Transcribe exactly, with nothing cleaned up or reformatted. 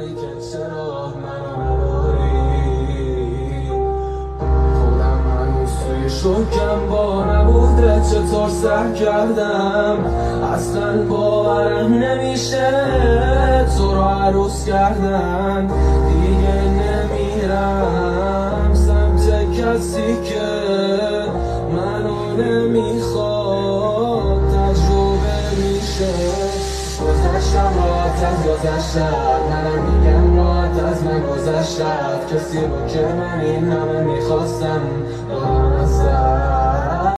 که چرا منو نداری. خودم هنوز توی شکم با نبوده چطور سر کردم. اصلا باورم نمیشه تو رو عروس کردن. دیگه نمیرم سمت کسی که منو نمیخواد. تجربه میشه گذشتم راحت از گذشتم. منم میگم راحت از من گذشتم. کسی رو که من این همه میخواستم دارم ازم.